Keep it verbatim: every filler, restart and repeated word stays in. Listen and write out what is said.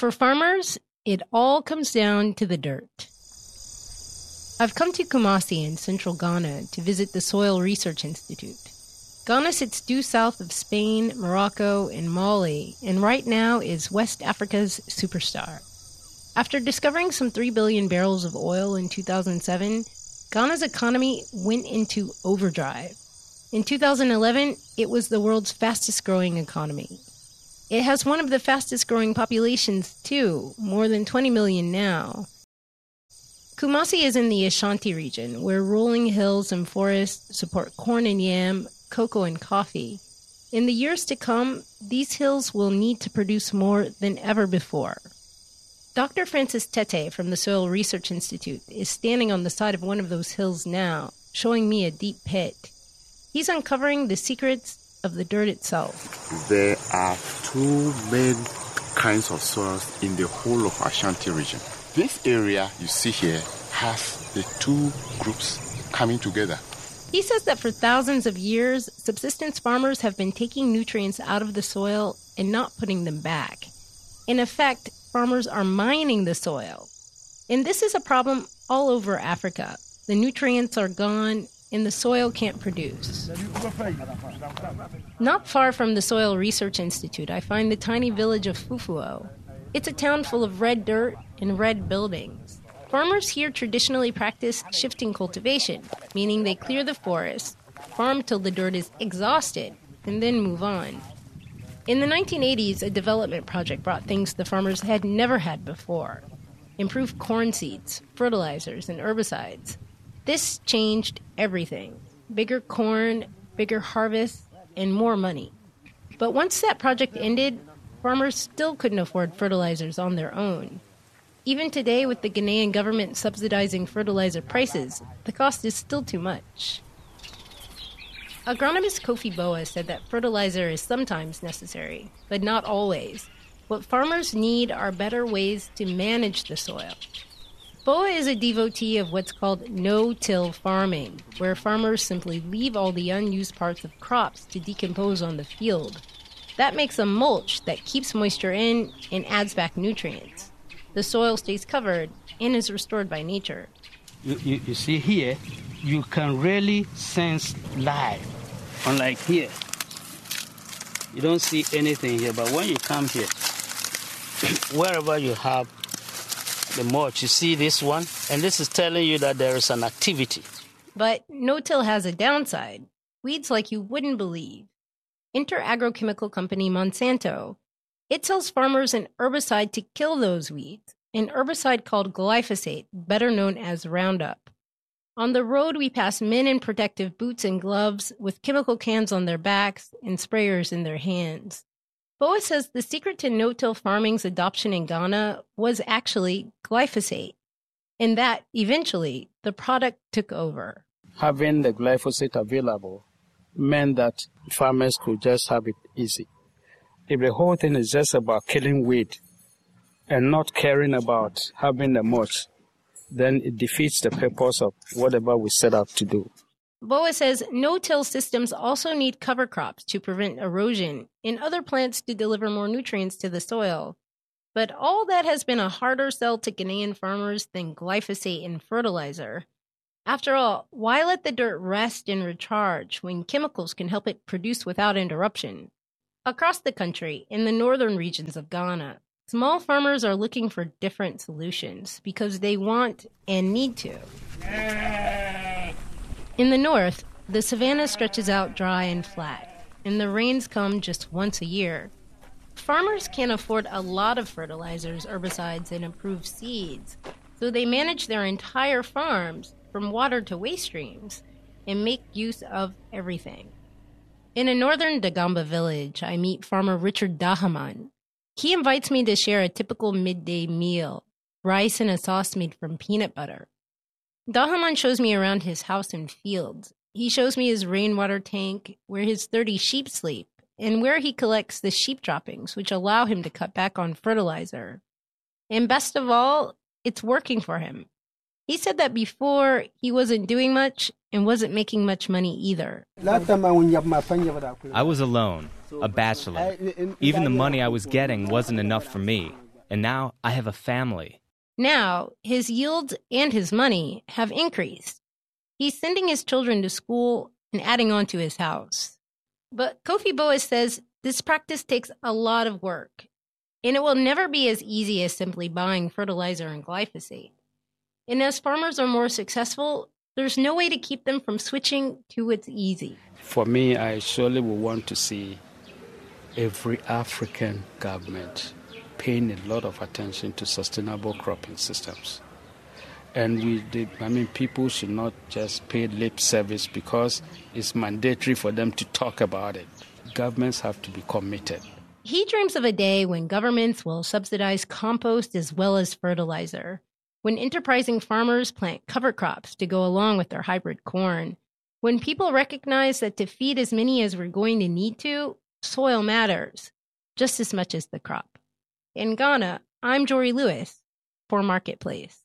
for farmers, it all comes down to the dirt. I've come to Kumasi in central Ghana to visit the Soil Research Institute. Ghana sits due south of Spain, Morocco, and Mali, and right now is West Africa's superstar. After discovering some three billion barrels of oil in two thousand seven, Ghana's economy went into overdrive. In two thousand eleven, it was the world's fastest-growing economy. It has one of the fastest-growing populations, too, more than twenty million now. Kumasi is in the Ashanti region, where rolling hills and forests support corn and yam, cocoa and coffee. In the years to come, these hills will need to produce more than ever before. Doctor Francis Tete from the Soil Research Institute is standing on the side of one of those hills now, showing me a deep pit. He's uncovering the secrets of the dirt itself. There are two main kinds of soils in the whole of Ashanti region. This area you see here has the two groups coming together. He says that for thousands of years, subsistence farmers have been taking nutrients out of the soil and not putting them back. In effect, farmers are mining the soil. And this is a problem all over Africa. The nutrients are gone and the soil can't produce. Not far from the Soil Research Institute, I find the tiny village of Fufuo. It's a town full of red dirt and red buildings. Farmers here traditionally practice shifting cultivation, meaning they clear the forest, farm till the dirt is exhausted, and then move on. In the nineteen eighties, a development project brought things the farmers had never had before. Improved corn seeds, fertilizers, and herbicides. This changed everything. Bigger corn, bigger harvests, and more money. But once that project ended, farmers still couldn't afford fertilizers on their own. Even today, with the Ghanaian government subsidizing fertilizer prices, the cost is still too much. Agronomist Kofi Boa said that fertilizer is sometimes necessary, but not always. What farmers need are better ways to manage the soil. Boa is a devotee of what's called no-till farming, where farmers simply leave all the unused parts of crops to decompose on the field. That makes a mulch that keeps moisture in and adds back nutrients. The soil stays covered and is restored by nature. You, you, you see here, you can really sense life. Unlike here, you don't see anything here, but when you come here, wherever you have the mulch, you see this one, and this is telling you that there is an activity. But no-till has a downside. Weeds like you wouldn't believe. Enter agrochemical company Monsanto. It sells farmers an herbicide to kill those weeds, an herbicide called glyphosate, better known as Roundup. On the road, we pass men in protective boots and gloves with chemical cans on their backs and sprayers in their hands. Boa says the secret to no-till farming's adoption in Ghana was actually glyphosate, and that, eventually, the product took over. Having the glyphosate available meant that farmers could just have it easy. If the whole thing is just about killing weed and not caring about having the mulch, then it defeats the purpose of whatever we set out to do. Boa says no-till systems also need cover crops to prevent erosion and other plants to deliver more nutrients to the soil. But all that has been a harder sell to Ghanaian farmers than glyphosate and fertilizer. After all, why let the dirt rest and recharge when chemicals can help it produce without interruption? Across the country, in the northern regions of Ghana, small farmers are looking for different solutions because they want and need to. In the north, the savanna stretches out dry and flat, and the rains come just once a year. Farmers can't afford a lot of fertilizers, herbicides, and improved seeds, so they manage their entire farms from water to waste streams and make use of everything. In a northern Dagamba village, I meet farmer Richard Dahaman. He invites me to share a typical midday meal, rice and a sauce made from peanut butter. Dahaman shows me around his house and fields. He shows me his rainwater tank, where his thirty sheep sleep, and where he collects the sheep droppings, which allow him to cut back on fertilizer. And best of all, it's working for him. He said that before, he wasn't doing much and wasn't making much money either. I was alone, a bachelor. Even the money I was getting wasn't enough for me, and now I have a family. Now, his yields and his money have increased. He's sending his children to school and adding on to his house. But Kofi Boas says this practice takes a lot of work, and it will never be as easy as simply buying fertilizer and glyphosate. And as farmers are more successful, there's no way to keep them from switching to what's easy. For me, I surely would want to see every African government paying a lot of attention to sustainable cropping systems. And we did, I mean, people should not just pay lip service because it's mandatory for them to talk about it. Governments have to be committed. He dreams of a day when governments will subsidize compost as well as fertilizer, when enterprising farmers plant cover crops to go along with their hybrid corn, when people recognize that to feed as many as we're going to need to, soil matters just as much as the crop. In Ghana, I'm Jory Lewis for Marketplace.